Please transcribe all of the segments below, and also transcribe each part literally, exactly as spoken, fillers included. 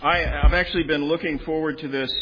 I, I've actually been looking forward to this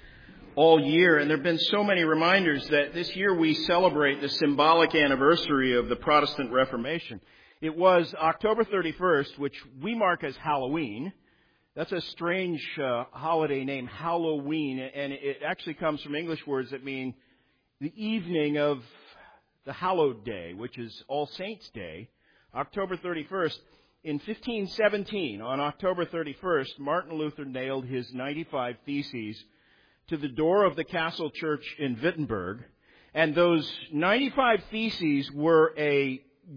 all year, and there have been so many reminders that this year we celebrate the symbolic anniversary of the Protestant Reformation. It was October thirty-first, which we mark as Halloween. That's a strange uh, holiday name, Halloween, and it actually comes from English words that mean the evening of the hallowed day, which is All Saints' Day, October thirty-first. In fifteen seventeen, on October thirty-first, Martin Luther nailed his ninety-five Theses to the door of the Castle Church in Wittenberg, and those ninety-five Theses were a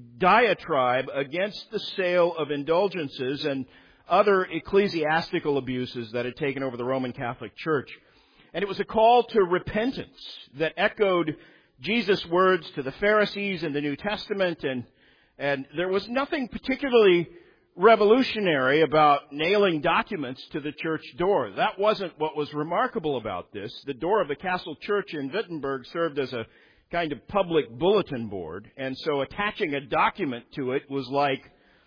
diatribe against the sale of indulgences and other ecclesiastical abuses that had taken over the Roman Catholic Church. And it was a call to repentance that echoed Jesus' words to the Pharisees in the New Testament, and And there was nothing particularly revolutionary about nailing documents to the church door. That wasn't what was remarkable about this. The door of the Castle Church in Wittenberg served as a kind of public bulletin board, and so attaching a document to it was like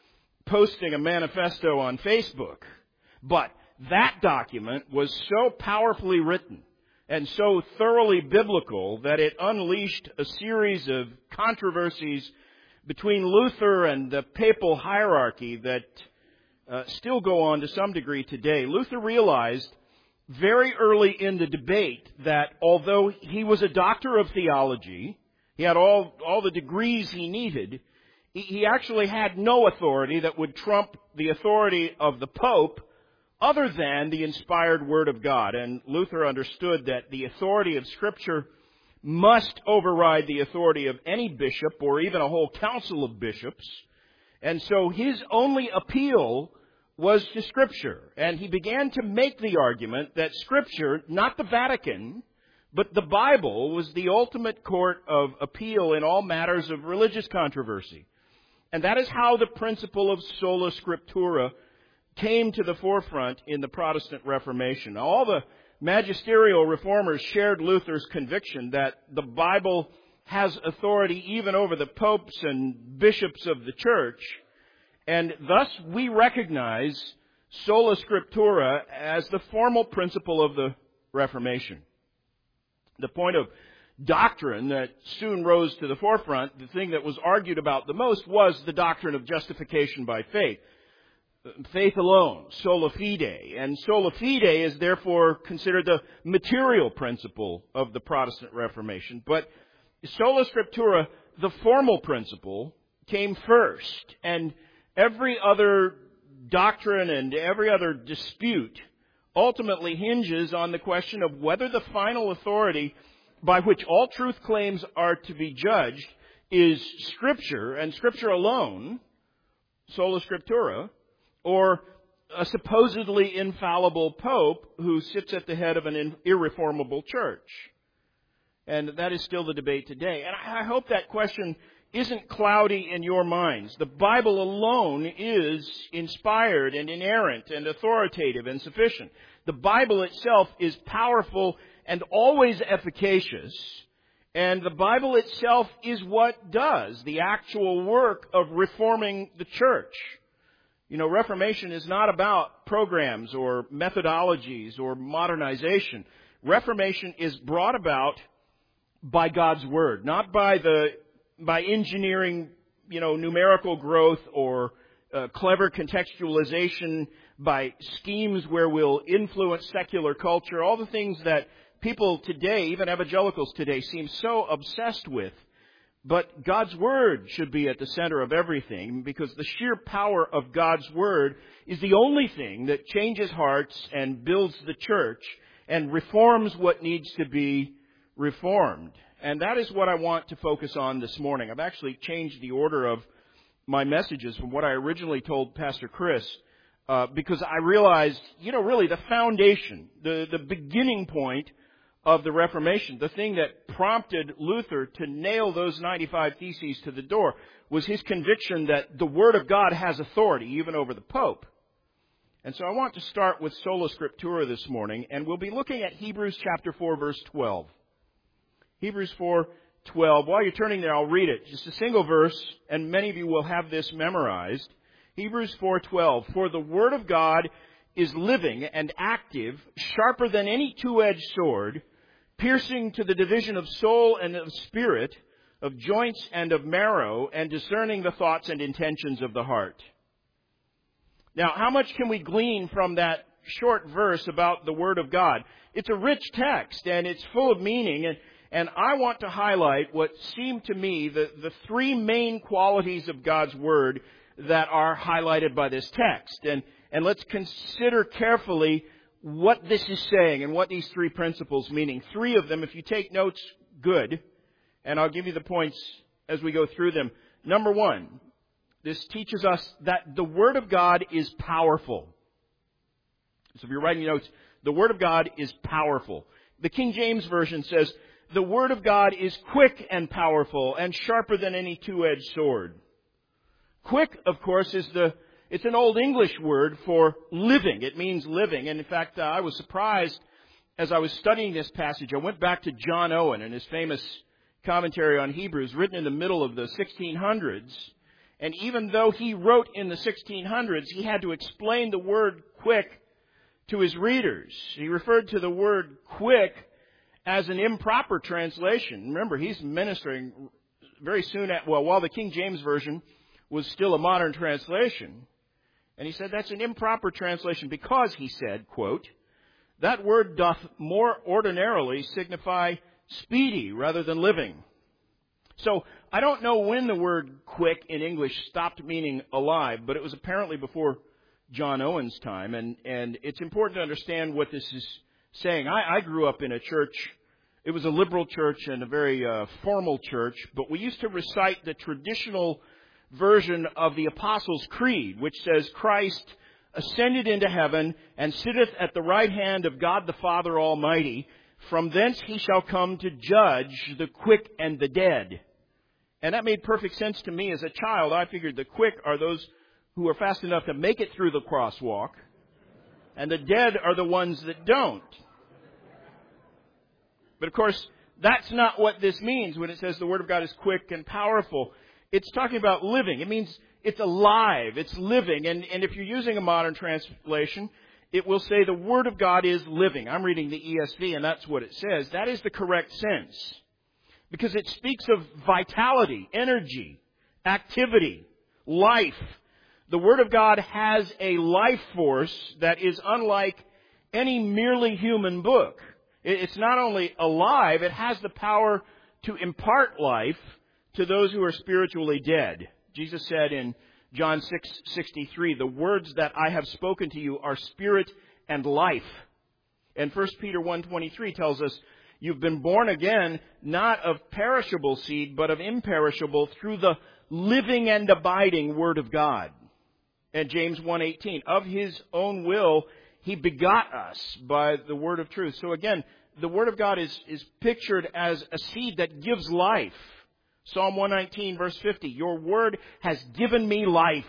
posting a manifesto on Facebook. But that document was so powerfully written and so thoroughly biblical that it unleashed a series of controversies between Luther and the papal hierarchy that uh, still go on to some degree today. Luther realized very early in the debate that although he was a doctor of theology, he had all, all the degrees he needed, he, he actually had no authority that would trump the authority of the Pope other than the inspired Word of God. And Luther understood that the authority of Scripture must override the authority of any bishop or even a whole council of bishops. And so his only appeal was to Scripture. And he began to make the argument that Scripture, not the Vatican, but the Bible, was the ultimate court of appeal in all matters of religious controversy. And that is how the principle of sola scriptura came to the forefront in the Protestant Reformation. Now, all the magisterial reformers shared Luther's conviction that the Bible has authority even over the popes and bishops of the church, and thus we recognize sola scriptura as the formal principle of the Reformation. The point of doctrine that soon rose to the forefront, the thing that was argued about the most, was the doctrine of justification by faith. Faith alone, sola fide. And sola fide is therefore considered the material principle of the Protestant Reformation. But sola scriptura, the formal principle, came first. And every other doctrine and every other dispute ultimately hinges on the question of whether the final authority by which all truth claims are to be judged is Scripture, and Scripture alone, sola scriptura, or a supposedly infallible pope who sits at the head of an irreformable church. And that is still the debate today. And I hope that question isn't cloudy in your minds. The Bible alone is inspired and inerrant and authoritative and sufficient. The Bible itself is powerful and always efficacious. And the Bible itself is what does the actual work of reforming the church. You know, Reformation is not about programs or methodologies or modernization. Reformation is brought about by God's Word, not by the by engineering, you know, numerical growth or uh, clever contextualization, by schemes where we'll influence secular culture, all the things that people today, even evangelicals today, seem so obsessed with. But God's Word should be at the center of everything, because the sheer power of God's Word is the only thing that changes hearts and builds the church and reforms what needs to be reformed. And that is what I want to focus on this morning. I've actually changed the order of my messages from what I originally told Pastor Chris, uh, because I realized, you know, really the foundation, the, the beginning point of the Reformation, the thing that prompted Luther to nail those ninety-five Theses to the door, was his conviction that the Word of God has authority even over the Pope. And so I want to start with sola scriptura this morning, and we'll be looking at Hebrews chapter four, verse twelve. Hebrews four twelve. While you're turning there, I'll read it. Just a single verse, and many of you will have this memorized. Hebrews four twelve. For the Word of God is living and active, sharper than any two-edged sword, piercing to the division of soul and of spirit, of joints and of marrow, and discerning the thoughts and intentions of the heart. Now, how much can we glean from that short verse about the Word of God? It's a rich text, and it's full of meaning, and, and I want to highlight what seem to me the, the three main qualities of God's Word that are highlighted by this text. And, and let's consider carefully what this is saying and what these three principles meaning. Three of them, if you take notes, good. And I'll give you the points as we go through them. Number one, this teaches us that the Word of God is powerful. So if you're writing notes, the Word of God is powerful. The King James Version says, the Word of God is quick and powerful and sharper than any two-edged sword. Quick, of course, is the, it's an Old English word for living. It means living. And in fact, uh, I was surprised as I was studying this passage. I went back to John Owen and his famous commentary on Hebrews, written in the middle of the sixteen hundreds. And even though he wrote in the sixteen hundreds, he had to explain the word quick to his readers. He referred to the word quick as an improper translation. Remember, he's ministering very soon at, well, while the King James Version was still a modern translation. And he said that's an improper translation because, he said, quote, that word doth more ordinarily signify speedy rather than living. So I don't know when the word quick in English stopped meaning alive, but it was apparently before John Owen's time. And, and it's important to understand what this is saying. I, I grew up in a church. It was a liberal church and a very uh, formal church, but we used to recite the traditional version of the Apostles' Creed, which says, Christ ascended into heaven and sitteth at the right hand of God the Father Almighty. From thence he shall come to judge the quick and the dead. And that made perfect sense to me as a child. I figured the quick are those who are fast enough to make it through the crosswalk, and the dead are the ones that don't. But of course, that's not what this means when it says the Word of God is quick and powerful. It's talking about living. It means it's alive. It's living. And, and if you're using a modern translation, it will say the Word of God is living. I'm reading the E S V, and that's what it says. That is the correct sense. Because it speaks of vitality, energy, activity, life. The Word of God has a life force that is unlike any merely human book. It's not only alive, it has the power to impart life to those who are spiritually dead. Jesus said in John six sixty-three, the words that I have spoken to you are spirit and life. And First Peter one twenty-three tells us, you've been born again, not of perishable seed, but of imperishable, through the living and abiding Word of God. And James one eighteen, of His own will, He begot us by the word of truth. So again, the Word of God is, is pictured as a seed that gives life. Psalm one nineteen, verse fifty, your word has given me life.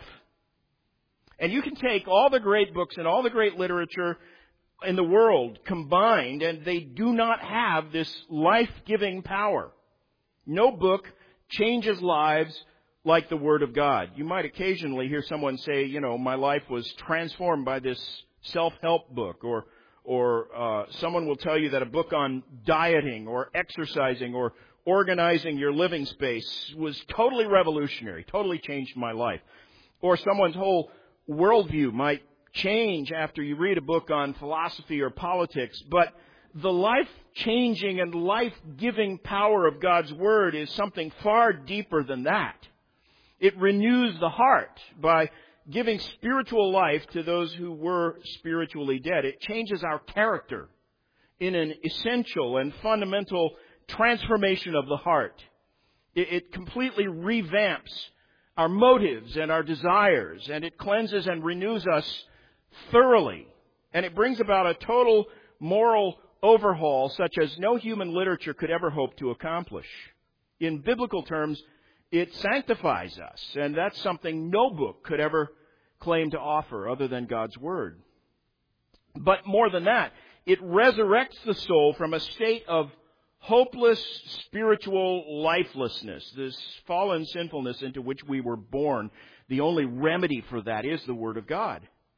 And you can take all the great books and all the great literature in the world combined, and they do not have this life-giving power. No book changes lives like the Word of God. You might occasionally hear someone say, you know, my life was transformed by this self-help book, or or uh, someone will tell you that a book on dieting or exercising or organizing your living space was totally revolutionary, totally changed my life. Or someone's whole worldview might change after you read a book on philosophy or politics. But the life-changing and life-giving power of God's Word is something far deeper than that. It renews the heart by giving spiritual life to those who were spiritually dead. It changes our character in an essential and fundamental transformation of the heart. It, it completely revamps our motives and our desires, and it cleanses and renews us thoroughly. And it brings about a total moral overhaul such as no human literature could ever hope to accomplish. In biblical terms, it sanctifies us, and that's something no book could ever claim to offer other than God's Word. But more than that, it resurrects the soul from a state of hopeless spiritual lifelessness, this fallen sinfulness into which we were born. The only remedy for that is the Word of God.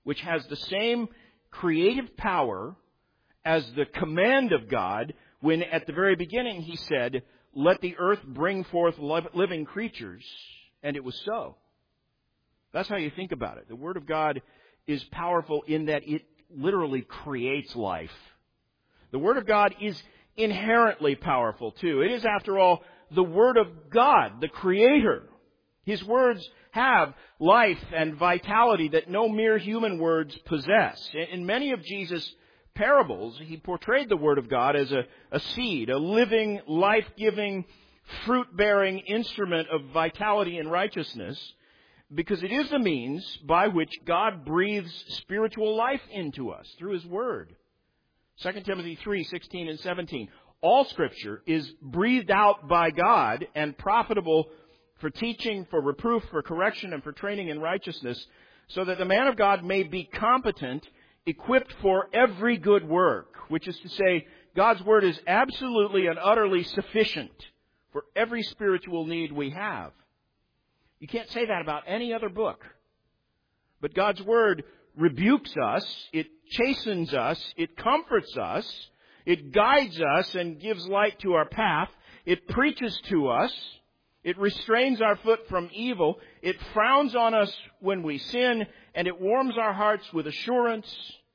which has the same creative power as the command of God when at the very beginning He said, "Let the earth bring forth living creatures," and it was so. That's how you think about it. The Word of God is powerful in that it literally creates life. The Word of God is inherently powerful too. It is, after all, the Word of God, the Creator. His words have life and vitality that no mere human words possess. In many of Jesus' parables, He portrayed the Word of God as a, a seed, a living, life-giving, fruit-bearing instrument of vitality and righteousness, because it is the means by which God breathes spiritual life into us through His Word. Second Timothy three, sixteen and seventeen. All Scripture is breathed out by God and profitable for teaching, for reproof, for correction, and for training in righteousness, so that the man of God may be competent, equipped for every good work, which is to say, God's Word is absolutely and utterly sufficient for every spiritual need we have. You can't say that about any other book. But God's Word rebukes us, it chastens us, it comforts us, it guides us and gives light to our path, it preaches to us, it restrains our foot from evil, it frowns on us when we sin, and it warms our hearts with assurance,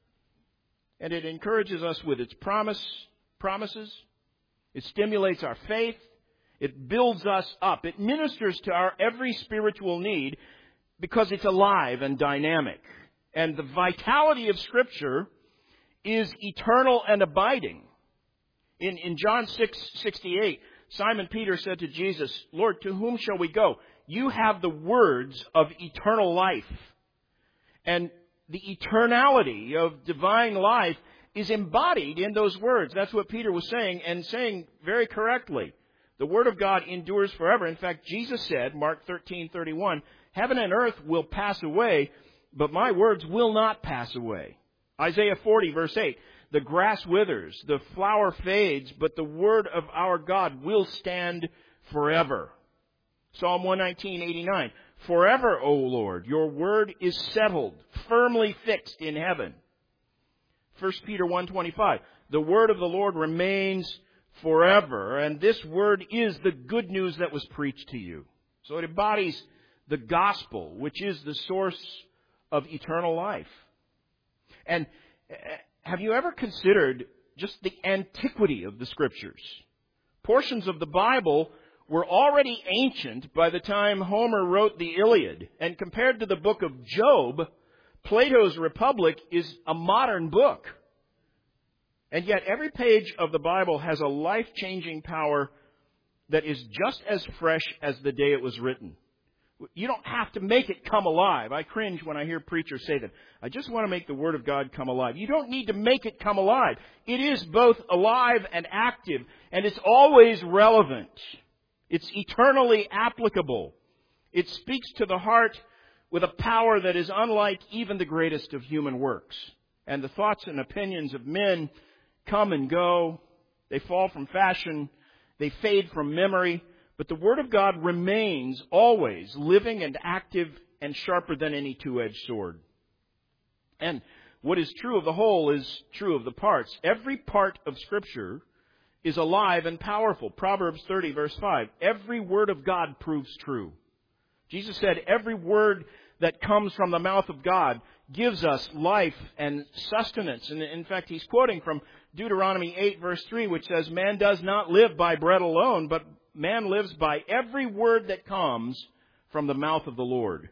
and it encourages us with its promise, promises. It stimulates our faith. It builds us up. It ministers to our every spiritual need because it's alive and dynamic. And the vitality of Scripture is eternal and abiding. In, in John six sixty-eight, Simon Peter said to Jesus, "Lord, to whom shall we go? You have the words of eternal life." And the eternality of divine life is embodied in those words. That's what Peter was saying, and saying very correctly. The Word of God endures forever. In fact, Jesus said, Mark thirteen thirty-one, "Heaven and earth will pass away, but my words will not pass away." Isaiah forty, verse eight, "The grass withers, the flower fades, but the word of our God will stand forever." Psalm one nineteen, eighty-nine, "Forever, O Lord, your word is settled, firmly fixed in heaven." First Peter one twenty-five, "The word of the Lord remains forever," and this word is the good news that was preached to you. So it embodies the gospel, which is the source of eternal life. And have you ever considered just the antiquity of the Scriptures? Portions of the Bible were already ancient by the time Homer wrote the Iliad. And compared to the book of Job, Plato's Republic is a modern book. And yet every page of the Bible has a life-changing power that is just as fresh as the day it was written. You don't have to make it come alive. I cringe when I hear preachers say that. I just want to make the Word of God come alive. You don't need to make it come alive. It is both alive and active, and it's always relevant. It's eternally applicable. It speaks to the heart with a power that is unlike even the greatest of human works. And the thoughts and opinions of men come and go. They fall from fashion. They fade from memory. But the Word of God remains always living and active and sharper than any two-edged sword. And what is true of the whole is true of the parts. Every part of Scripture is alive and powerful. Proverbs thirty, verse five. Every word of God proves true. Jesus said every word that comes from the mouth of God gives us life and sustenance. And in fact, he's quoting from Deuteronomy eight, verse three, which says, "Man does not live by bread alone, but man lives by every word that comes from the mouth of the Lord."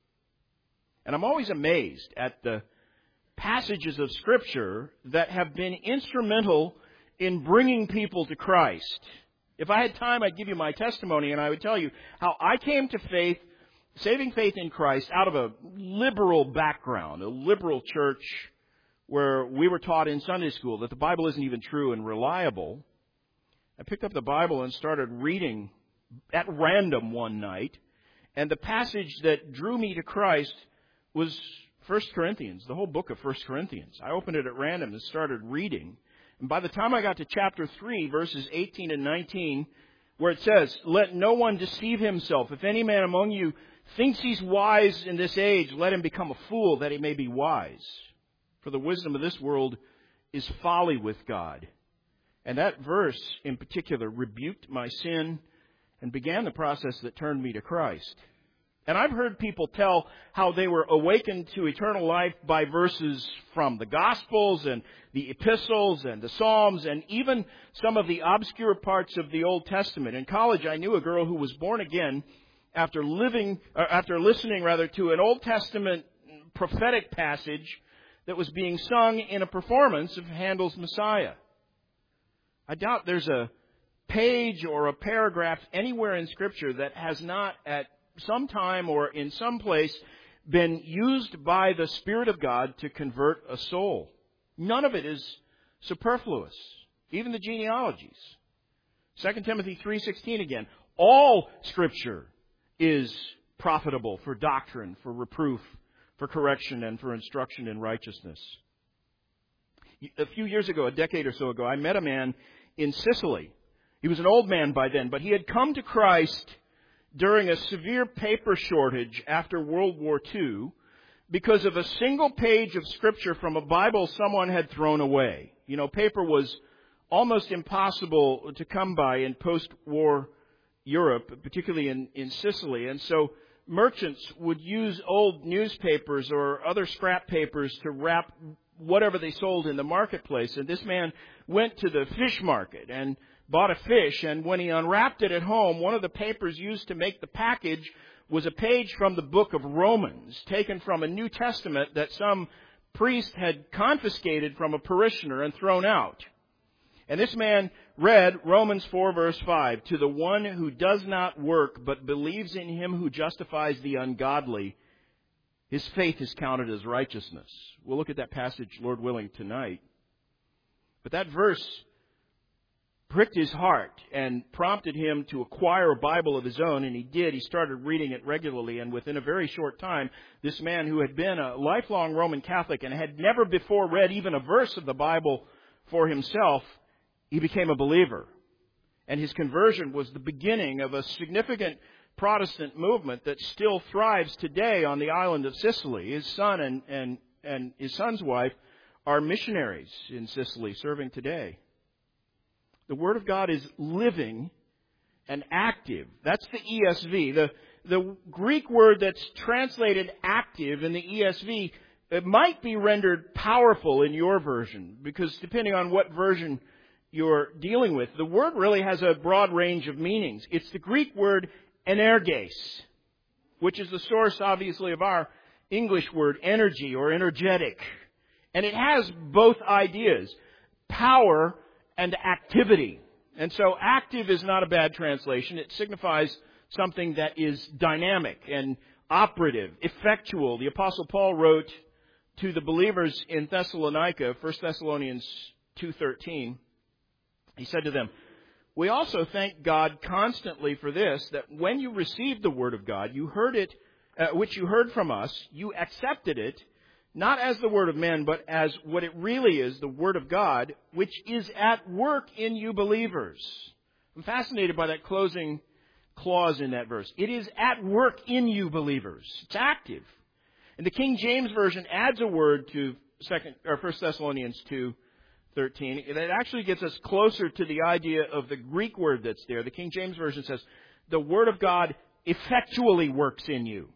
And I'm always amazed at the passages of Scripture that have been instrumental in bringing people to Christ. If I had time, I'd give you my testimony, and I would tell you how I came to faith, saving faith in Christ, out of a liberal background, a liberal church where we were taught in Sunday school that the Bible isn't even true and reliable. I picked up the Bible and started reading at random one night, and the passage that drew me to Christ was First Corinthians, the whole book of First Corinthians. I opened it at random and started reading. And by the time I got to chapter three, verses eighteen and nineteen, where it says, "Let no one deceive himself. If any man among you thinks he's wise in this age, let him become a fool that he may be wise. For the wisdom of this world is folly with God. And that verse in particular rebuked my sin and began the process that turned me to Christ. And I've heard people tell how they were awakened to eternal life by verses from the Gospels and the Epistles and the Psalms and even some of the obscure parts of the Old Testament. In college, I knew a girl who was born again after living, or after listening rather, to an Old Testament prophetic passage that was being sung in a performance of Handel's Messiah. I doubt there's a page or a paragraph anywhere in Scripture that has not at some time or in some place been used by the Spirit of God to convert a soul. None of it is superfluous. Even the genealogies. Second Timothy three sixteen again. All Scripture is profitable for doctrine, for reproof, for correction, and for instruction in righteousness. A few years ago, a decade or so ago, I met a man in Sicily. He was an old man by then, but he had come to Christ during a severe paper shortage after World War Two because of a single page of Scripture from a Bible someone had thrown away. You know, paper was almost impossible to come by in post-war Europe, particularly in, in Sicily. And so merchants would use old newspapers or other scrap papers to wrap whatever they sold in the marketplace. And this man went to the fish market and bought a fish, and when he unwrapped it at home, one of the papers used to make the package was a page from the book of Romans, taken from a New Testament that some priest had confiscated from a parishioner and thrown out. And this man read Romans four verse five, "To the one who does not work but believes in him who justifies the ungodly, his faith is counted as righteousness." We'll look at that passage, Lord willing, tonight. But that verse pricked his heart and prompted him to acquire a Bible of his own, and he did. He started reading it regularly, and within a very short time, this man who had been a lifelong Roman Catholic and had never before read even a verse of the Bible for himself, he became a believer. And his conversion was the beginning of a significant Protestant movement that still thrives today on the island of Sicily. His son and, and, and his son's wife are missionaries in Sicily, serving today. The Word of God is living and active. That's the E S V. The, the Greek word that's translated active in the E S V, it might be rendered powerful in your version, because depending on what version you're dealing with, the word really has a broad range of meanings. It's the Greek word energes, which is the source, obviously, of our English word energy or energetic. And it has both ideas, power and activity. And so active is not a bad translation. It signifies something that is dynamic and operative, effectual. The Apostle Paul wrote to the believers in Thessalonica, First Thessalonians two thirteen. He said to them, "We also thank God constantly for this, that when you received the Word of God, you heard it, uh, which you heard from us, you accepted it, not as the word of men, but as what it really is, the Word of God, which is at work in you believers." I'm fascinated by that closing clause in that verse. It is at work in you believers. It's active. And the King James Version adds a word to second or First Thessalonians two thirteen. That actually gets us closer to the idea of the Greek word that's there. The King James Version says, "The Word of God effectually works in you."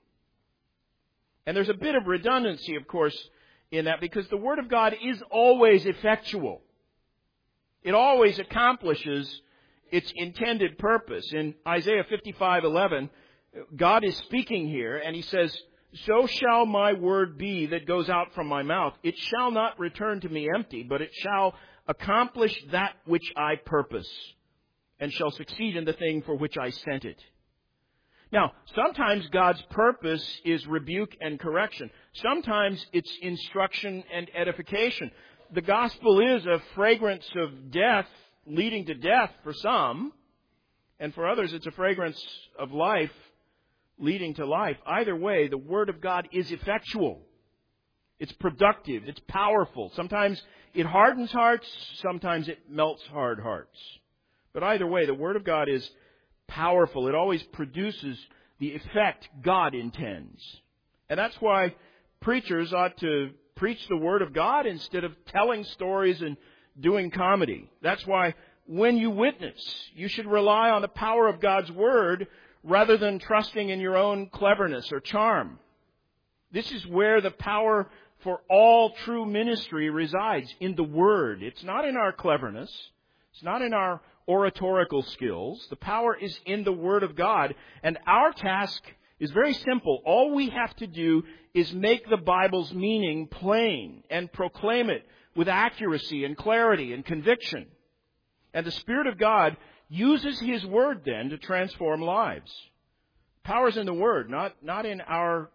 And there's a bit of redundancy, of course, in that, because the Word of God is always effectual. It always accomplishes its intended purpose. In Isaiah fifty-five eleven, God is speaking here, and He says, "So shall my word be that goes out from my mouth. It shall not return to me empty, but it shall accomplish that which I purpose, and shall succeed in the thing for which I sent it." Now, sometimes God's purpose is rebuke and correction. Sometimes it's instruction and edification. The gospel is a fragrance of death leading to death for some, and for others it's a fragrance of life leading to life. Either way, the Word of God is effectual. It's productive. It's powerful. Sometimes it hardens hearts. Sometimes it melts hard hearts. But either way, the Word of God is powerful. It always produces the effect God intends. And that's why preachers ought to preach the Word of God instead of telling stories and doing comedy. That's why when you witness, you should rely on the power of God's Word rather than trusting in your own cleverness or charm. This is where the power for all true ministry resides, in the Word. It's not in our cleverness. It's not in our oratorical skills. The power is in the Word of God. And our task is very simple. All we have to do is make the Bible's meaning plain and proclaim it with accuracy and clarity and conviction. And the Spirit of God uses His Word then to transform lives. Power's in the Word, not, not in our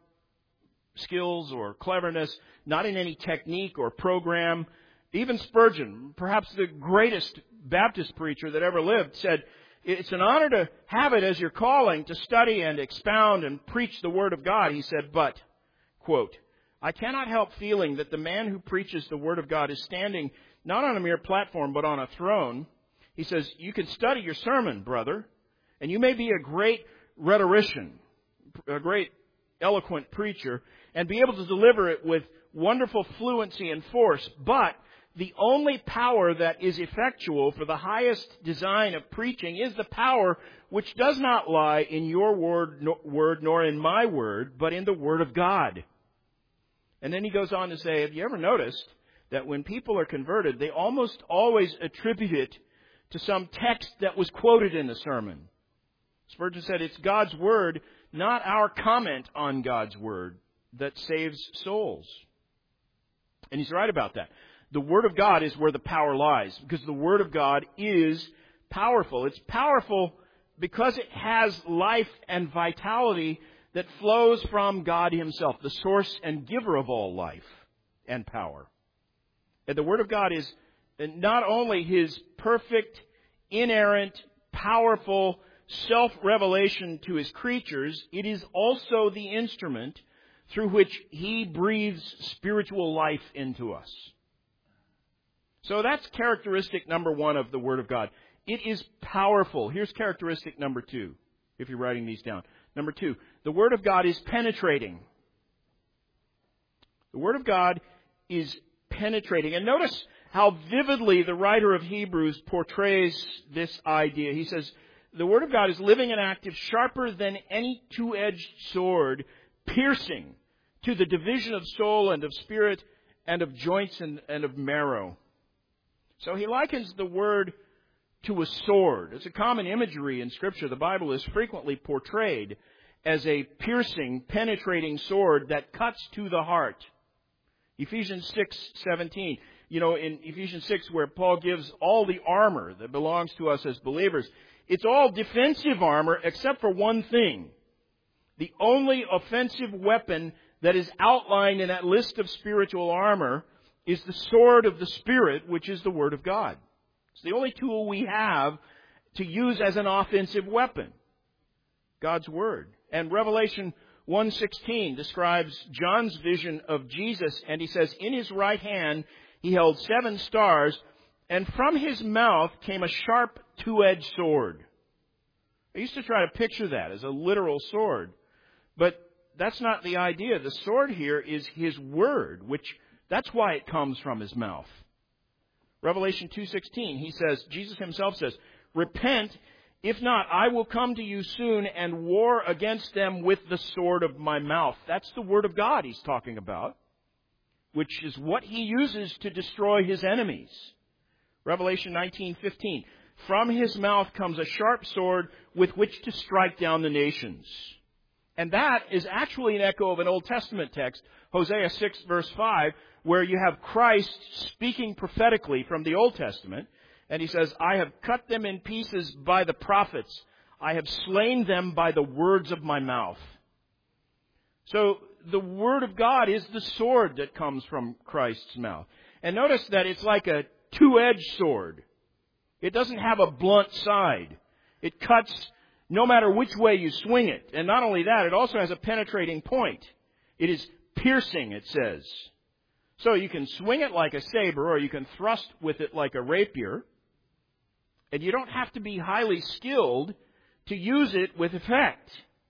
skills or cleverness, not in any technique or program. Even Spurgeon, perhaps the greatest Baptist preacher that ever lived, said, it's an honor to have it as your calling to study and expound and preach the Word of God. He said, but, quote, I cannot help feeling that the man who preaches the Word of God is standing not on a mere platform, but on a throne. He says, you can study your sermon, brother, and you may be a great rhetorician, a great eloquent preacher, and be able to deliver it with wonderful fluency and force, but the only power that is effectual for the highest design of preaching is the power which does not lie in your word, no, word nor in my word, but in the Word of God. And then he goes on to say, have you ever noticed that when people are converted, they almost always attribute it to some text that was quoted in the sermon? Spurgeon said, it's God's Word, not our comment on God's Word, that saves souls. And he's right about that. The Word of God is where the power lies, because the Word of God is powerful. It's powerful because it has life and vitality that flows from God Himself, the source and giver of all life and power. And the Word of God is not only His perfect, inerrant, powerful self-revelation to His creatures, it is also the instrument through which He breathes spiritual life into us. So that's characteristic number one of the Word of God. It is powerful. Here's characteristic number two, if you're writing these down. Number two, the Word of God is penetrating. The Word of God is penetrating. And notice how vividly the writer of Hebrews portrays this idea. He says, the Word of God is living and active, sharper than any two-edged sword, piercing to the division of soul and of spirit and of joints and, and of marrow. So he likens the Word to a sword. It's a common imagery in Scripture. The Bible is frequently portrayed as a piercing, penetrating sword that cuts to the heart. Ephesians six seventeen. You know, in Ephesians six, where Paul gives all the armor that belongs to us as believers, it's all defensive armor except for one thing. The only offensive weapon that is outlined in that list of spiritual armor is the sword of the Spirit, which is the Word of God. It's the only tool we have to use as an offensive weapon, God's Word. And Revelation one sixteen describes John's vision of Jesus, and he says, in his right hand he held seven stars, and from his mouth came a sharp two-edged sword. I used to try to picture that as a literal sword, but that's not the idea. The sword here is His Word, which that's why it comes from His mouth. Revelation two sixteen, he says, Jesus Himself says, repent, if not, I will come to you soon and war against them with the sword of my mouth. That's the Word of God He's talking about, which is what He uses to destroy His enemies. Revelation nineteen fifteen, from His mouth comes a sharp sword with which to strike down the nations. And that is actually an echo of an Old Testament text, Hosea six verse five, where you have Christ speaking prophetically from the Old Testament. And He says, I have cut them in pieces by the prophets. I have slain them by the words of my mouth. So the Word of God is the sword that comes from Christ's mouth. And notice that it's like a two-edged sword. It doesn't have a blunt side. It cuts no matter which way you swing it. And not only that, it also has a penetrating point. It is piercing, it says. So you can swing it like a saber, or you can thrust with it like a rapier. And you don't have to be highly skilled to use it with effect.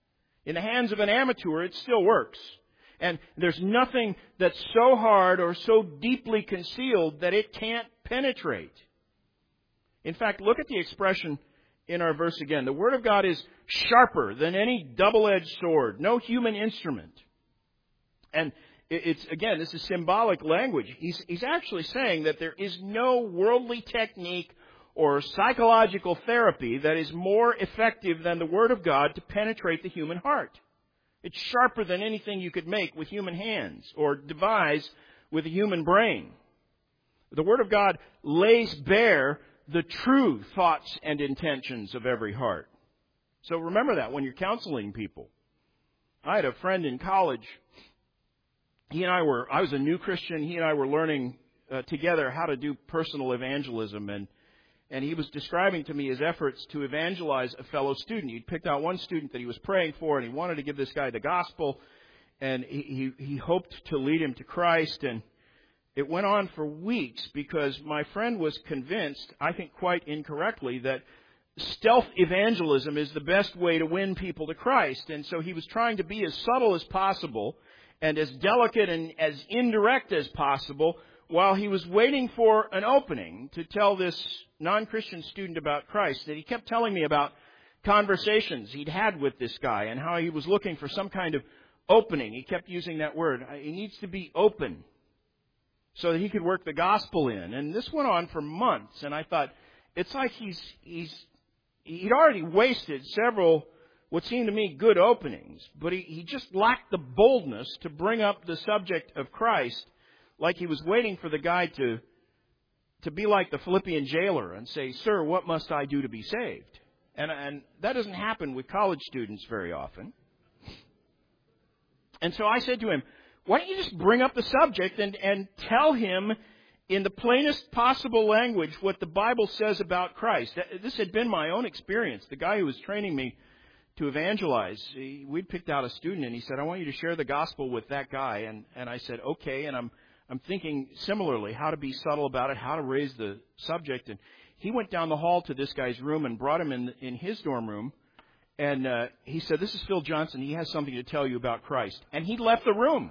In the hands of an amateur, it still works. And there's nothing that's so hard or so deeply concealed that it can't penetrate. In fact, look at the expression in our verse again. The Word of God is sharper than any double-edged sword, no human instrument. And it's, again, this is symbolic language. He's, he's actually saying that there is no worldly technique or psychological therapy that is more effective than the Word of God to penetrate the human heart. It's sharper than anything you could make with human hands or devise with a human brain. The Word of God lays bare the true thoughts and intentions of every heart. So remember that when you're counseling people. I had a friend in college. He and I were, I was a new Christian. He and I were learning uh, together how to do personal evangelism. And And he was describing to me his efforts to evangelize a fellow student. He'd picked out one student that he was praying for, and he wanted to give this guy the gospel, and he, he, he hoped to lead him to Christ. And it went on for weeks because my friend was convinced, I think quite incorrectly, that stealth evangelism is the best way to win people to Christ. And so he was trying to be as subtle as possible and as delicate and as indirect as possible while he was waiting for an opening to tell this non-Christian student about Christ. That he kept telling me about conversations he'd had with this guy and how he was looking for some kind of opening. He kept using that word. He needs to be open so that he could work the gospel in. And this went on for months. And I thought, it's like he's he's he'd already wasted several, what seemed to me, good openings. But he, he just lacked the boldness to bring up the subject of Christ, like he was waiting for the guy to to be like the Philippian jailer and say, "Sir, what must I do to be saved?" And, and that doesn't happen with college students very often. And so I said to him, why don't you just bring up the subject and, and tell him in the plainest possible language what the Bible says about Christ? This had been my own experience. The guy who was training me to evangelize, he, we'd picked out a student, and he said, I want you to share the gospel with that guy. And, and I said, okay, and I'm I'm thinking similarly, how to be subtle about it, how to raise the subject. And he went down the hall to this guy's room and brought him in in his dorm room. And uh, he said, this is Phil Johnson. He has something to tell you about Christ. And he left the room.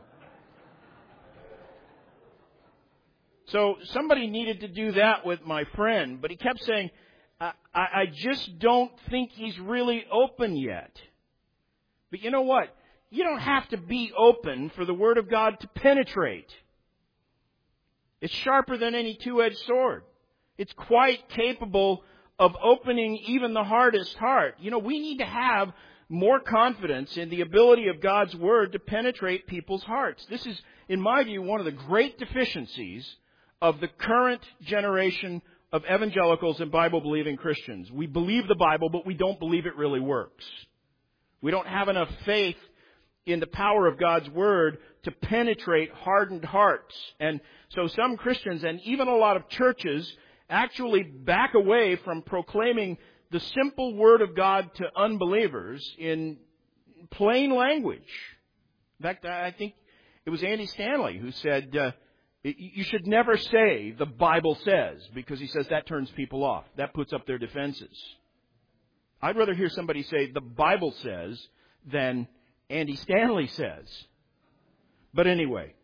So somebody needed to do that with my friend. But he kept saying, I, I, I just don't think he's really open yet. But you know what? You don't have to be open for the Word of God to penetrate. It's sharper than any two-edged sword. It's quite capable of opening even the hardest heart. You know, we need to have more confidence in the ability of God's Word to penetrate people's hearts. This is, in my view, one of the great deficiencies of the current generation of evangelicals and Bible-believing Christians. We believe the Bible, but we don't believe it really works. We don't have enough faith in the power of God's Word to penetrate hardened hearts. And so some Christians and even a lot of churches actually back away from proclaiming the simple Word of God to unbelievers in plain language. In fact, I think it was Andy Stanley who said, uh, you should never say the Bible says, because he says that turns people off. That puts up their defenses. I'd rather hear somebody say the Bible says than Andy Stanley says. But anyway,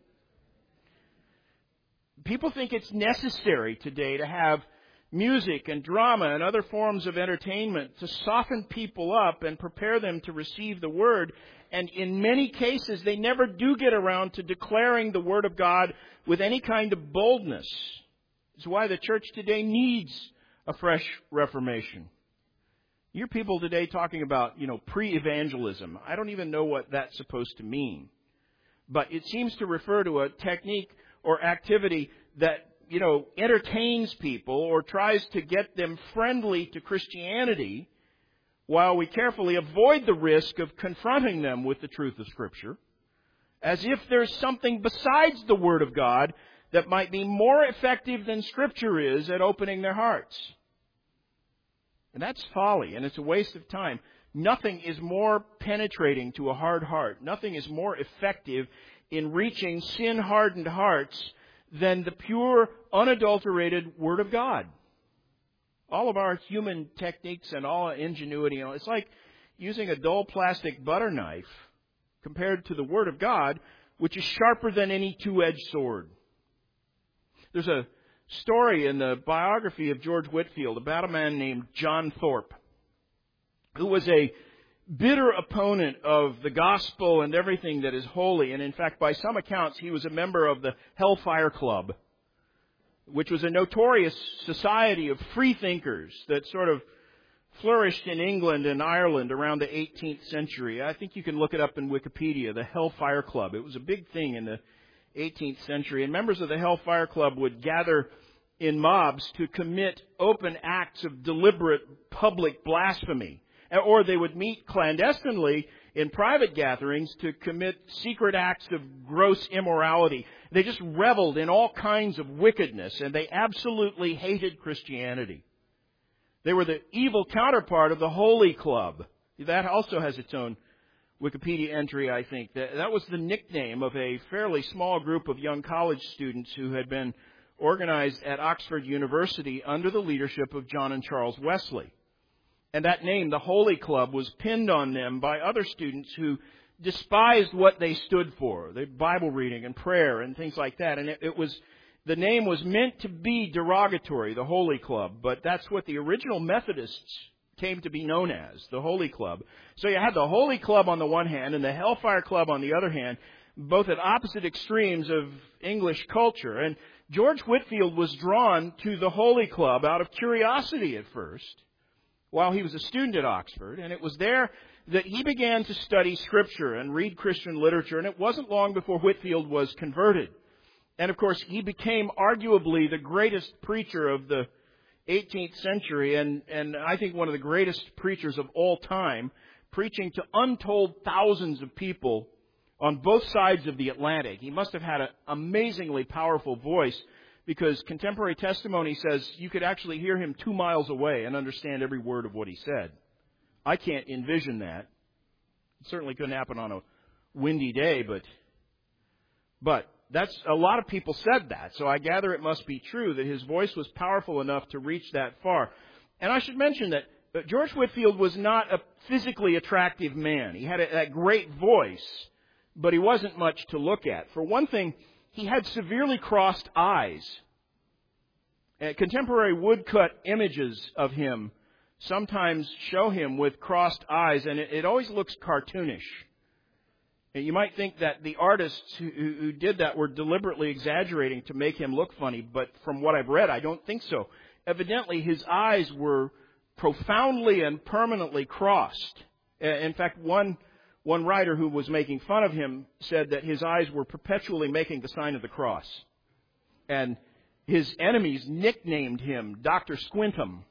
people think it's necessary today to have music and drama and other forms of entertainment to soften people up and prepare them to receive the Word. And in many cases, they never do get around to declaring the Word of God with any kind of boldness. It's why the church today needs a fresh reformation. You hear people today talking about, you know, pre-evangelism. I don't even know what that's supposed to mean. But it seems to refer to a technique or activity that, you know, entertains people or tries to get them friendly to Christianity while we carefully avoid the risk of confronting them with the truth of Scripture, as if there's something besides the Word of God that might be more effective than Scripture is at opening their hearts. And that's folly, and it's a waste of time. Nothing is more penetrating to a hard heart. Nothing is more effective in reaching sin-hardened hearts than the pure, unadulterated Word of God. All of our human techniques and all our ingenuity, you know, it's like, using a dull plastic butter knife compared to the Word of God, which is sharper than any two-edged sword. There's a story in the biography of George Whitefield about a man named John Thorpe, who was a bitter opponent of the gospel and everything that is holy. And in fact, by some accounts, he was a member of the Hellfire Club, which was a notorious society of freethinkers that sort of flourished in England and Ireland around the eighteenth century. I think you can look it up in Wikipedia, the Hellfire Club. It was a big thing in the eighteenth century. And members of the Hellfire Club would gather in mobs to commit open acts of deliberate public blasphemy. Or they would meet clandestinely in private gatherings to commit secret acts of gross immorality. They just reveled in all kinds of wickedness, and they absolutely hated Christianity. They were the evil counterpart of the Holy Club. That also has its own Wikipedia entry, I think. That, that was the nickname of a fairly small group of young college students who had been organized at Oxford University under the leadership of John and Charles Wesley. And that name, the Holy Club, was pinned on them by other students who despised what they stood for, the Bible reading and prayer and things like that. And it, it was, the name was meant to be derogatory, the Holy Club, but that's what the original Methodists came to be known as, the Holy Club. So you had the Holy Club on the one hand and the Hellfire Club on the other hand, both at opposite extremes of English culture. And George Whitefield was drawn to the Holy Club out of curiosity at first, while he was a student at Oxford, and it was there that he began to study Scripture and read Christian literature, and it wasn't long before Whitefield was converted. And of course, he became arguably the greatest preacher of the eighteenth century, and, and I think one of the greatest preachers of all time, preaching to untold thousands of people on both sides of the Atlantic. He must have had an amazingly powerful voice, because contemporary testimony says you could actually hear him two miles away and understand every word of what he said. I can't envision that. It certainly couldn't happen on a windy day, but but that's a lot of people said that. So I gather it must be true that his voice was powerful enough to reach that far. And I should mention that George Whitefield was not a physically attractive man. He had a, a great voice, but he wasn't much to look at. For one thing, he had severely crossed eyes. Uh, contemporary woodcut images of him sometimes show him with crossed eyes, and it, it always looks cartoonish. And you might think that the artists who, who did that were deliberately exaggerating to make him look funny, but from what I've read, I don't think so. Evidently, his eyes were profoundly and permanently crossed. Uh, in fact, one One writer who was making fun of him said that his eyes were perpetually making the sign of the cross. And his enemies nicknamed him Doctor Squintum.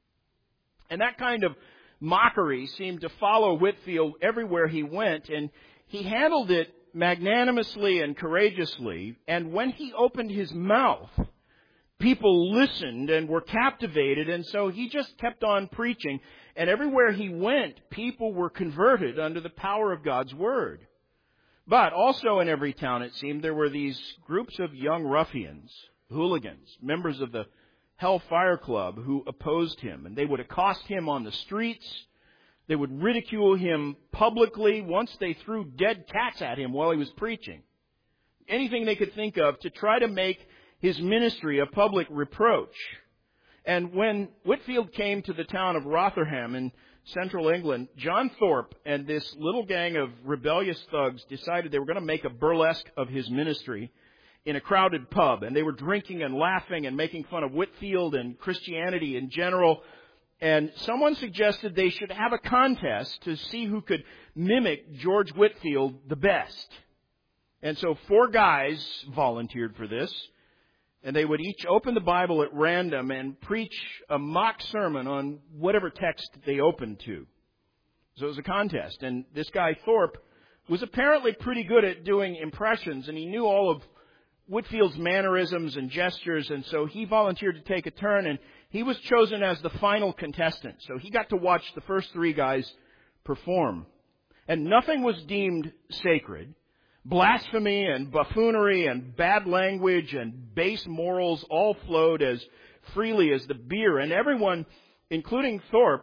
And that kind of mockery seemed to follow Whitefield everywhere he went, and he handled it magnanimously and courageously. And when he opened his mouth, people listened and were captivated, and so he just kept on preaching. And everywhere he went, people were converted under the power of God's Word. But also in every town, it seemed, there were these groups of young ruffians, hooligans, members of the Hellfire Club who opposed him. And they would accost him on the streets. They would ridicule him publicly. Once they threw dead cats at him while he was preaching. Anything they could think of to try to make his ministry a public reproach. And when Whitefield came to the town of Rotherham in central England, John Thorpe and this little gang of rebellious thugs decided they were going to make a burlesque of his ministry in a crowded pub. And they were drinking and laughing and making fun of Whitefield and Christianity in general. And someone suggested they should have a contest to see who could mimic George Whitefield the best. And so four guys volunteered for this. And they would each open the Bible at random and preach a mock sermon on whatever text they opened to. So it was a contest. And this guy, Thorpe, was apparently pretty good at doing impressions. And he knew all of Whitefield's mannerisms and gestures. And so he volunteered to take a turn. And he was chosen as the final contestant. So he got to watch the first three guys perform. And nothing was deemed sacred. Blasphemy and buffoonery and bad language and base morals all flowed as freely as the beer. And everyone, including Thorpe,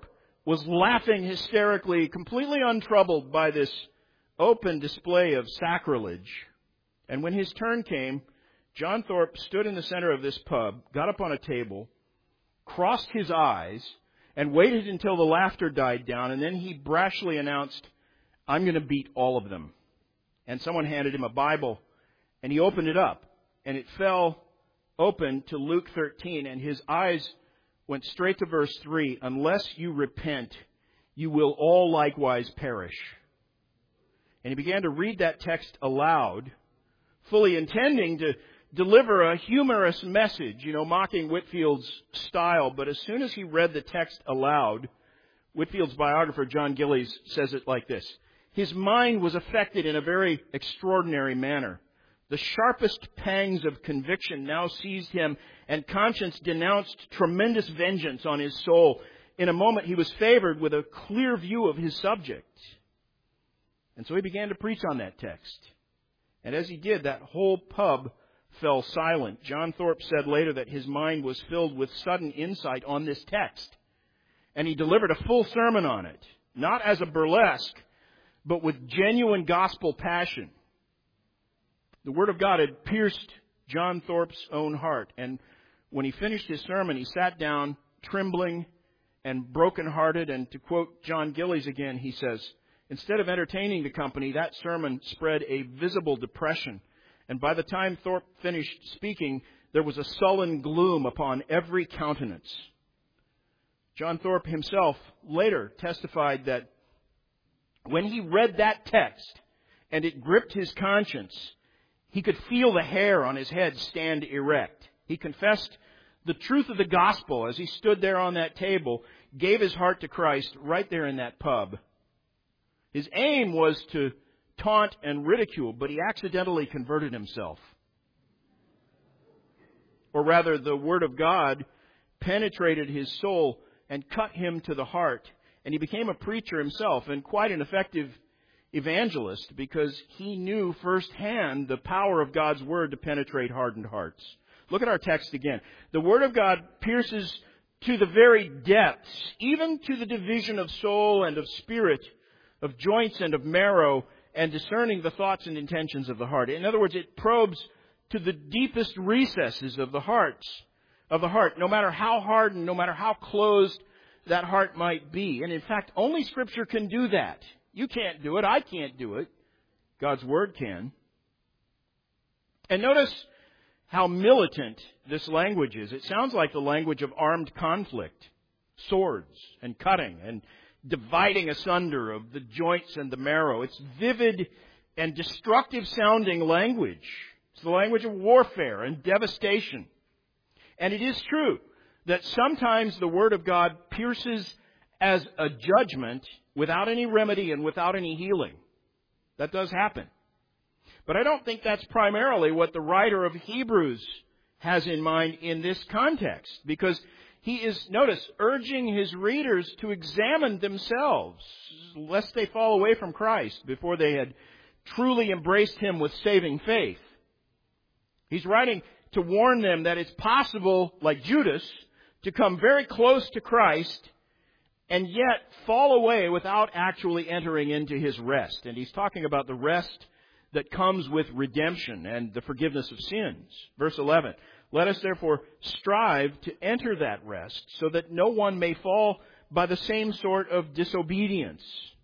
was laughing hysterically, completely untroubled by this open display of sacrilege. And when his turn came, John Thorpe stood in the center of this pub, got up on a table, crossed his eyes, and waited until the laughter died down, and then he brashly announced, "I'm going to beat all of them." And someone handed him a Bible, and he opened it up, and it fell open to Luke thirteen, and his eyes went straight to verse three, "Unless you repent, you will all likewise perish." And he began to read that text aloud, fully intending to deliver a humorous message, you know, mocking Whitfield's style. But as soon as he read the text aloud, Whitfield's biographer, John Gillies, says it like this: his mind was affected in a very extraordinary manner. The sharpest pangs of conviction now seized him, and conscience denounced tremendous vengeance on his soul. In a moment, he was favored with a clear view of his subject. And so he began to preach on that text. And as he did, that whole pub fell silent. John Thorpe said later that his mind was filled with sudden insight on this text. And he delivered a full sermon on it, not as a burlesque, but with genuine gospel passion. The Word of God had pierced John Thorpe's own heart. And when he finished his sermon, he sat down, trembling and brokenhearted. And to quote John Gillies again, he says, "Instead of entertaining the company, that sermon spread a visible depression. And by the time Thorpe finished speaking, there was a sullen gloom upon every countenance." John Thorpe himself later testified that when he read that text and it gripped his conscience, he could feel the hair on his head stand erect. He confessed the truth of the gospel as he stood there on that table, gave his heart to Christ right there in that pub. His aim was to taunt and ridicule, but he accidentally converted himself. Or rather, the Word of God penetrated his soul and cut him to the heart. And he became a preacher himself, and quite an effective evangelist, because he knew firsthand the power of God's Word to penetrate hardened hearts. Look at our text again. The Word of God pierces to the very depths, even to the division of soul and of spirit, of joints and of marrow, and discerning the thoughts and intentions of the heart. In other words, it probes to the deepest recesses of the hearts, of the heart, no matter how hardened, no matter how closed that heart might be. And in fact, only Scripture can do that. You can't do it. I can't do it. God's Word can. And notice how militant this language is. It sounds like the language of armed conflict, swords and cutting and dividing asunder of the joints and the marrow. It's vivid and destructive sounding language. It's the language of warfare and devastation. And it is true that sometimes the Word of God pierces as a judgment without any remedy and without any healing. That does happen. But I don't think that's primarily what the writer of Hebrews has in mind in this context, because he is, notice, urging his readers to examine themselves, lest they fall away from Christ before they had truly embraced Him with saving faith. He's writing to warn them that it's possible, like Judas, to come very close to Christ and yet fall away without actually entering into His rest. And he's talking about the rest that comes with redemption and the forgiveness of sins. Verse eleven. Let us therefore strive to enter that rest, so that no one may fall by the same sort of disobedience.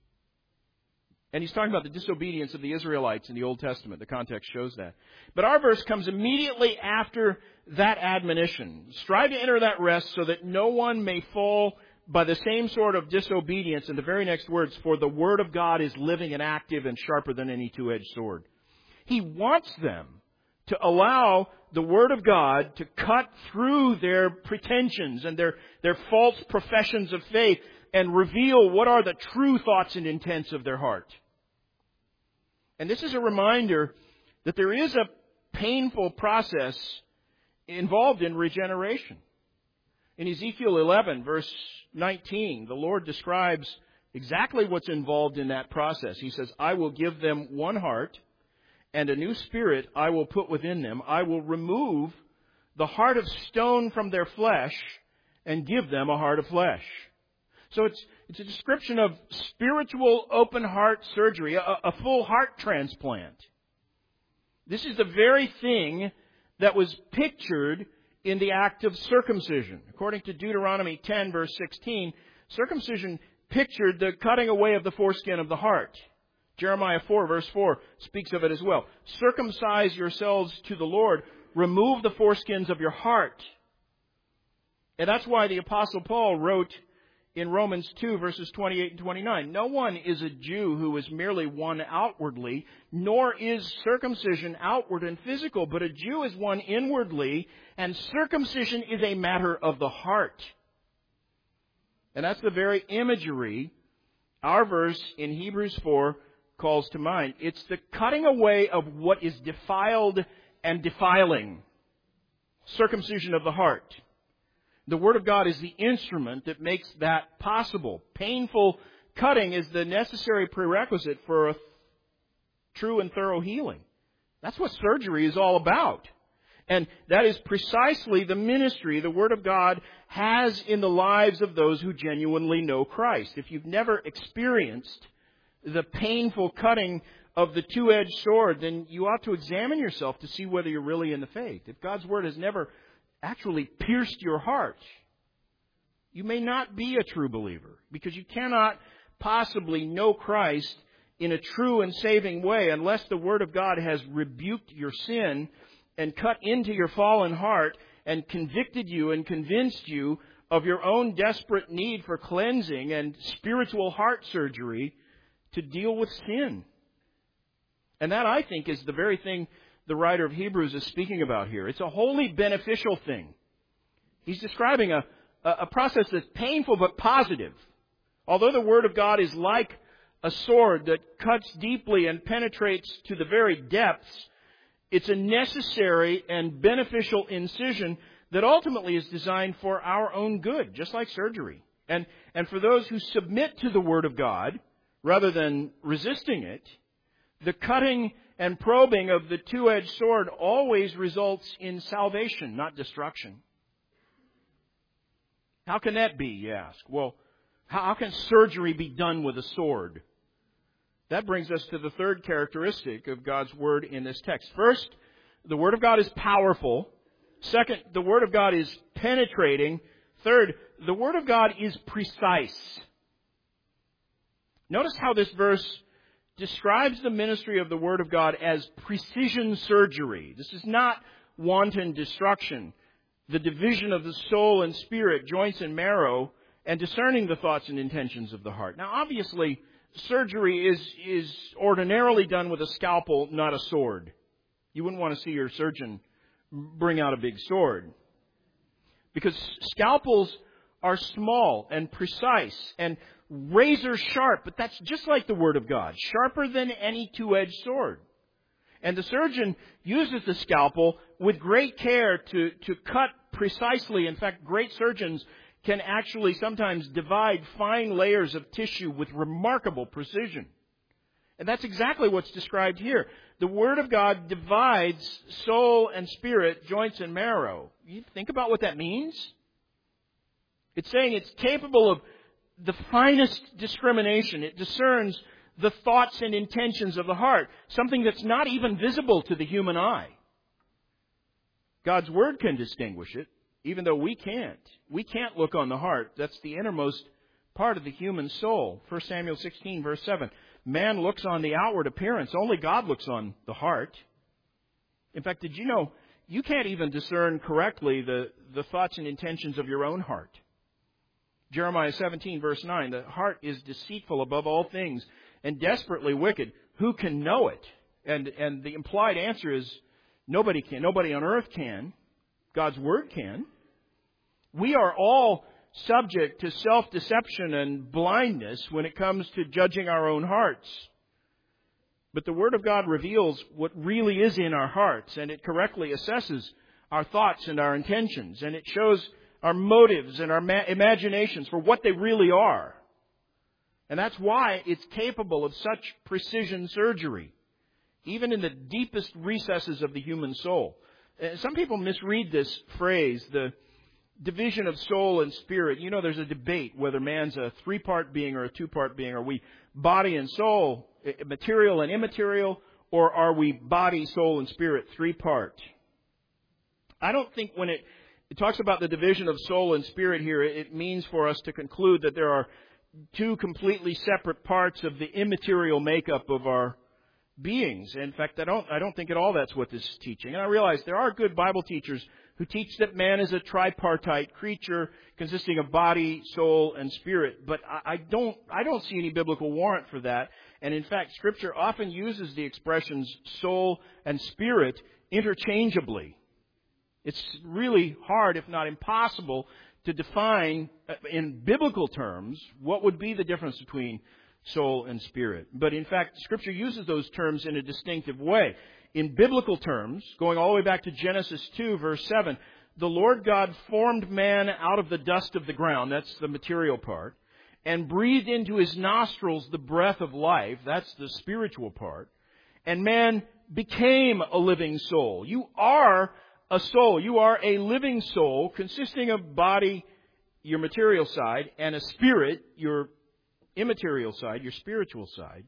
And he's talking about the disobedience of the Israelites in the Old Testament. The context shows that. But our verse comes immediately after that admonition. Strive to enter that rest so that no one may fall by the same sort of disobedience. And the very next words, for the Word of God is living and active and sharper than any two-edged sword. He wants them to allow the Word of God to cut through their pretensions and their, their false professions of faith and reveal what are the true thoughts and intents of their heart. And this is a reminder that there is a painful process involved in regeneration. In Ezekiel eleven, verse nineteen, the Lord describes exactly what's involved in that process. He says, I will give them one heart, and a new spirit I will put within them. I will remove the heart of stone from their flesh and give them a heart of flesh. So it's it's a description of spiritual open heart surgery, a, a full heart transplant. This is the very thing that was pictured in the act of circumcision. According to Deuteronomy ten, verse sixteen, circumcision pictured the cutting away of the foreskin of the heart. Jeremiah four, verse four speaks of it as well. Circumcise yourselves to the Lord. Remove the foreskins of your heart. And that's why the Apostle Paul wrote in Romans two, verses twenty-eight and twenty-nine, no one is a Jew who is merely one outwardly, nor is circumcision outward and physical, but a Jew is one inwardly, and circumcision is a matter of the heart. And that's the very imagery our verse in Hebrews four calls to mind. It's the cutting away of what is defiled and defiling. Circumcision of the heart. The Word of God is the instrument that makes that possible. Painful cutting is the necessary prerequisite for a true and thorough healing. That's what surgery is all about. And that is precisely the ministry the Word of God has in the lives of those who genuinely know Christ. If you've never experienced the painful cutting of the two-edged sword, then you ought to examine yourself to see whether you're really in the faith. If God's Word has never actually pierced your heart, you may not be a true believer, because you cannot possibly know Christ in a true and saving way unless the Word of God has rebuked your sin and cut into your fallen heart and convicted you and convinced you of your own desperate need for cleansing and spiritual heart surgery to deal with sin. And that, I think, is the very thing the writer of Hebrews is speaking about here. It's a wholly beneficial thing. He's describing a, a process that's painful but positive. Although the Word of God is like a sword that cuts deeply and penetrates to the very depths, it's a necessary and beneficial incision that ultimately is designed for our own good, just like surgery. And, and for those who submit to the Word of God, rather than resisting it, the cutting and probing of the two-edged sword always results in salvation, not destruction. How can that be, you ask? Well, how can surgery be done with a sword? That brings us to the third characteristic of God's Word in this text. First, the Word of God is powerful. Second, the Word of God is penetrating. Third, the Word of God is precise. Notice how this verse describes the ministry of the Word of God as precision surgery. This is not wanton destruction. The division of the soul and spirit, joints and marrow, and discerning the thoughts and intentions of the heart. Now, obviously, surgery is, is ordinarily done with a scalpel, not a sword. You wouldn't want to see your surgeon bring out a big sword. Because scalpels are small and precise and razor sharp, but that's just like the Word of God, sharper than any two-edged sword. And the surgeon uses the scalpel with great care to, to cut precisely. In fact, great surgeons can actually sometimes divide fine layers of tissue with remarkable precision. And that's exactly what's described here. The Word of God divides soul and spirit, joints and marrow. You think about what that means? It's saying it's capable of the finest discrimination. It discerns the thoughts and intentions of the heart, something that's not even visible to the human eye. God's Word can distinguish it, even though we can't. We can't look on the heart. That's the innermost part of the human soul. First Samuel sixteen, verse seven. Man looks on the outward appearance. Only God looks on the heart. In fact, did you know you can't even discern correctly the, the thoughts and intentions of your own heart? Jeremiah seventeen, verse nine. The heart is deceitful above all things and desperately wicked. Who can know it? And, and the implied answer is nobody can. Nobody on earth can. God's Word can. We are all subject to self-deception and blindness when it comes to judging our own hearts. But the Word of God reveals what really is in our hearts, and it correctly assesses our thoughts and our intentions, and it shows our motives and our ma- imaginations for what they really are. And that's why it's capable of such precision surgery, even in the deepest recesses of the human soul. Some people misread this phrase, the division of soul and spirit, you know there's a debate whether man's a three-part being or a two-part being. Are we body and soul, material and immaterial, or are we body, soul, and spirit, three-part? I don't think when it, it talks about the division of soul and spirit here, it means for us to conclude that there are two completely separate parts of the immaterial makeup of our beings. In fact, I don't, I don't think at all that's what this is teaching. And I realize there are good Bible teachers who teach that man is a tripartite creature consisting of body, soul, and spirit. But I, I don't, I don't see any biblical warrant for that. And in fact, Scripture often uses the expressions soul and spirit interchangeably. It's really hard, if not impossible, to define in biblical terms what would be the difference between soul and spirit. But in fact, Scripture uses those terms in a distinctive way. In biblical terms, going all the way back to Genesis two, verse seven, the Lord God formed man out of the dust of the ground, that's the material part, and breathed into his nostrils the breath of life, that's the spiritual part, and man became a living soul. You are a soul. You are a living soul consisting of body, your material side, and a spirit, your immaterial side, your spiritual side.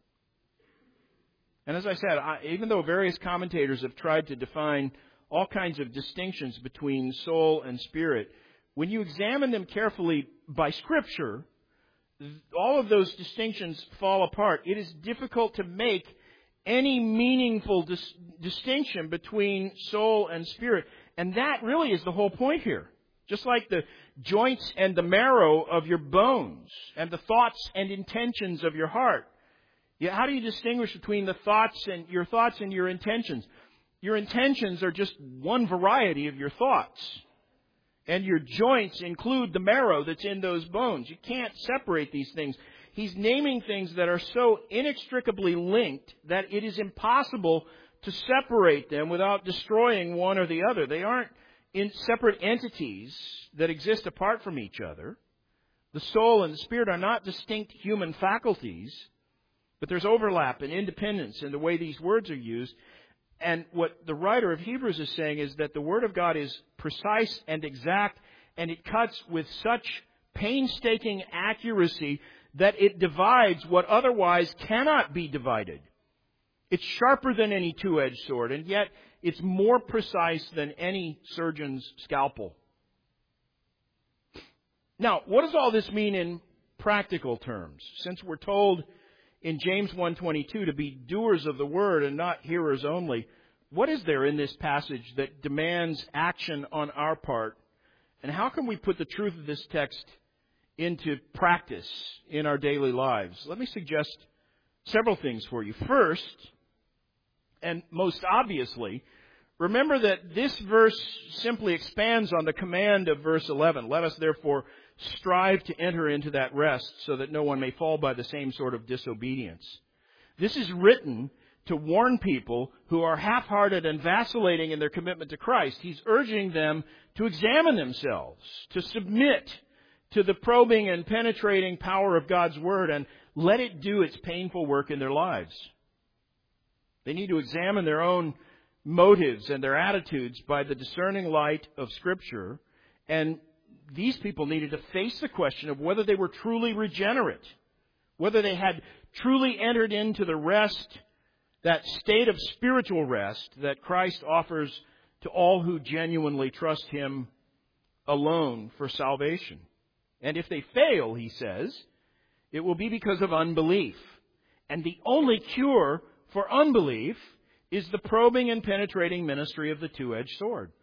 And as I said, I, even though various commentators have tried to define all kinds of distinctions between soul and spirit, when you examine them carefully by Scripture, all of those distinctions fall apart. It is difficult to make any meaningful dis- distinction between soul and spirit. And that really is the whole point here. Just like the joints and the marrow of your bones and the thoughts and intentions of your heart. Yeah, how do you distinguish between the thoughts and your thoughts and your intentions? Your intentions are just one variety of your thoughts. And your joints include the marrow that's in those bones. You can't separate these things. He's naming things that are so inextricably linked that it is impossible to separate them without destroying one or the other. They aren't in separate entities that exist apart from each other. The soul and the spirit are not distinct human faculties, but there's overlap and independence in the way these words are used. And what the writer of Hebrews is saying is that the Word of God is precise and exact, and it cuts with such painstaking accuracy that it divides what otherwise cannot be divided. It's sharper than any two-edged sword, and yet it's more precise than any surgeon's scalpel. Now, what does all this mean in practical terms? Since we're told in James one twenty-two to be doers of the word and not hearers only, what is there in this passage that demands action on our part? And how can we put the truth of this text into practice in our daily lives? Let me suggest several things for you. First, and most obviously, remember that this verse simply expands on the command of verse eleven. Let us therefore strive to enter into that rest so that no one may fall by the same sort of disobedience. This is written to warn people who are half-hearted and vacillating in their commitment to Christ. He's urging them to examine themselves, to submit to the probing and penetrating power of God's Word and let it do its painful work in their lives. They need to examine their own motives and their attitudes by the discerning light of Scripture. And these people needed to face the question of whether they were truly regenerate, whether they had truly entered into the rest, that state of spiritual rest that Christ offers to all who genuinely trust Him alone for salvation. And if they fail, he says, it will be because of unbelief. And the only cure for unbelief is the probing and penetrating ministry of the two-edged sword.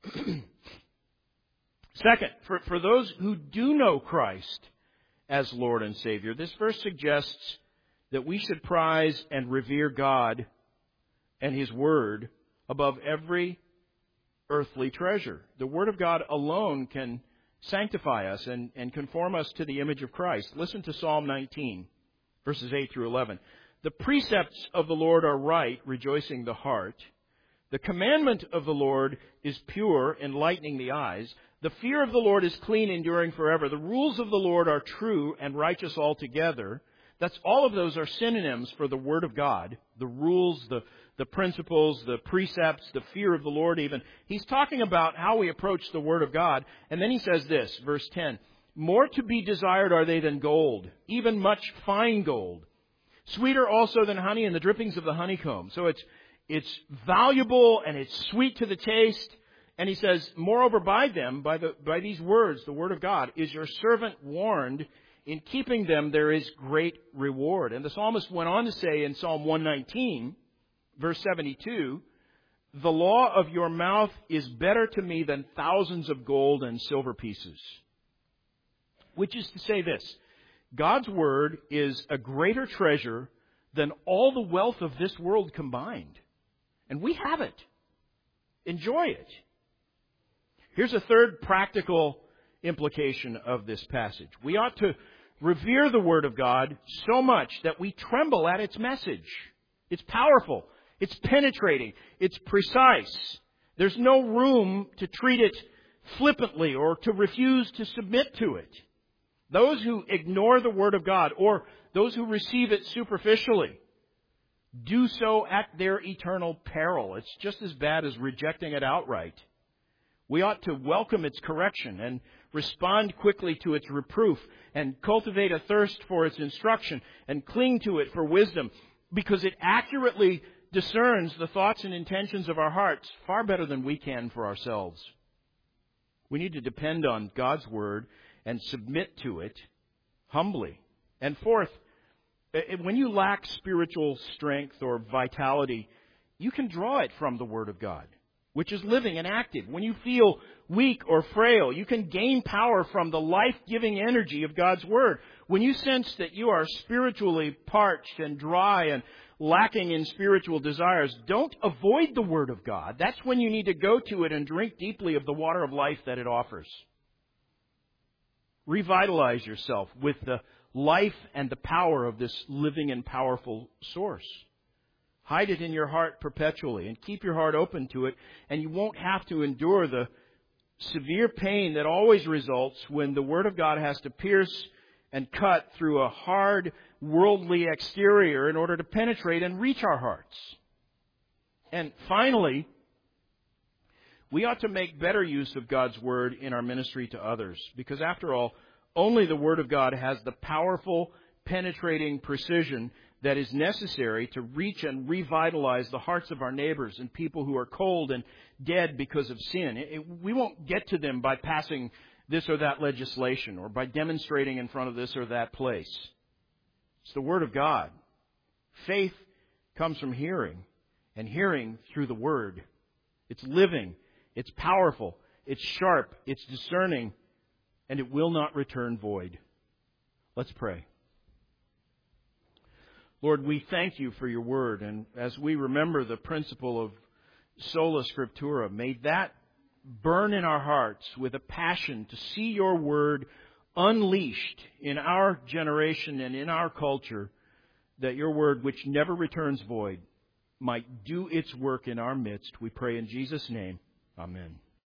Second, for, for those who do know Christ as Lord and Savior, this verse suggests that we should prize and revere God and His Word above every earthly treasure. The Word of God alone can sanctify us and, and conform us to the image of Christ. Listen to Psalm nineteen, verses eight through eleven. The precepts of the Lord are right, rejoicing the heart. The commandment of the Lord is pure, enlightening the eyes. The fear of the Lord is clean, enduring forever. The rules of the Lord are true and righteous altogether. That's all of those are synonyms for the Word of God, the rules, the, the principles, the precepts, the fear of the Lord even. He's talking about how we approach the Word of God. And then he says this, verse ten, more to be desired are they than gold, even much fine gold. Sweeter also than honey and the drippings of the honeycomb. So it's, it's valuable and it's sweet to the taste. And he says, moreover by them, by the, by these words, the Word of God, is your servant warned. In keeping them, there is great reward. And the psalmist went on to say in Psalm one nineteen, verse seventy-two, the law of your mouth is better to me than thousands of gold and silver pieces. Which is to say this, God's Word is a greater treasure than all the wealth of this world combined. And we have it. Enjoy it. Here's a third practical implication of this passage. We ought to revere the Word of God so much that we tremble at its message. It's powerful. It's penetrating. It's precise. There's no room to treat it flippantly or to refuse to submit to it. Those who ignore the Word of God or those who receive it superficially do so at their eternal peril. It's just as bad as rejecting it outright. We ought to welcome its correction and respond quickly to its reproof and cultivate a thirst for its instruction and cling to it for wisdom because it accurately discerns the thoughts and intentions of our hearts far better than we can for ourselves. We need to depend on God's Word and submit to it humbly. And fourth, when you lack spiritual strength or vitality, you can draw it from the Word of God, which is living and active. When you feel weak or frail, you can gain power from the life-giving energy of God's Word. When you sense that you are spiritually parched and dry and lacking in spiritual desires, don't avoid the Word of God. That's when you need to go to it and drink deeply of the water of life that it offers. Revitalize yourself with the life and the power of this living and powerful source. Hide it in your heart perpetually and keep your heart open to it, and you won't have to endure the severe pain that always results when the Word of God has to pierce and cut through a hard, worldly exterior in order to penetrate and reach our hearts. And finally, we ought to make better use of God's Word in our ministry to others, because after all, only the Word of God has the powerful, penetrating precision that is necessary to reach and revitalize the hearts of our neighbors and people who are cold and dead because of sin. It, it, we won't get to them by passing this or that legislation or by demonstrating in front of this or that place. It's the Word of God. Faith comes from hearing, and hearing through the Word. It's living, it's powerful, it's sharp, it's discerning, and it will not return void. Let's pray. Lord, we thank you for your Word, and as we remember the principle of sola scriptura, may that burn in our hearts with a passion to see your Word unleashed in our generation and in our culture, that your Word, which never returns void, might do its work in our midst. We pray in Jesus' name. Amen.